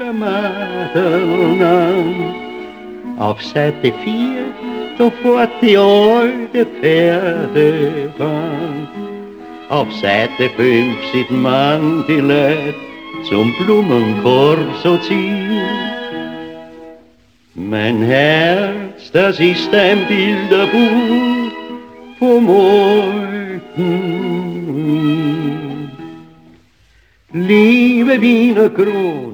Madonna. Auf Seite 4, da fährt die alte Pferdebahn. Auf Seite 5 sieht man die Leute zum Blumenkorb so ziehen. Mein Herz, das ist ein Bilderbuch vom alten Wien. Liebe Wiener Groß,